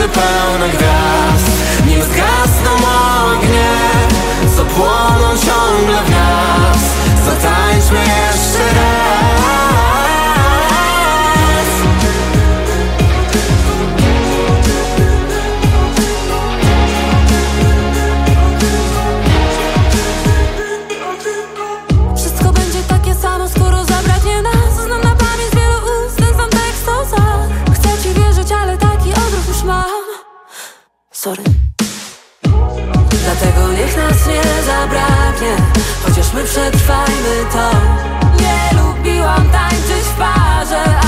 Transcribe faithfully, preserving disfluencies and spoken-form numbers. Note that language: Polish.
jeszcze pełne gwiazd. Nim zgasną ognie, co płoną ciągle w nas, zatańczmy jeszcze raz. Wszystko będzie takie samo, skoro zabraknie nas. Znam na pamięć wielu ust ten sam tekst o zach. Chcę ci wierzyć, ale taki odruch już mam. Sorry. Dlatego niech nas nie zabraknie, chociaż my przetrwajmy to. Nie lubiłam tańczyć w parze,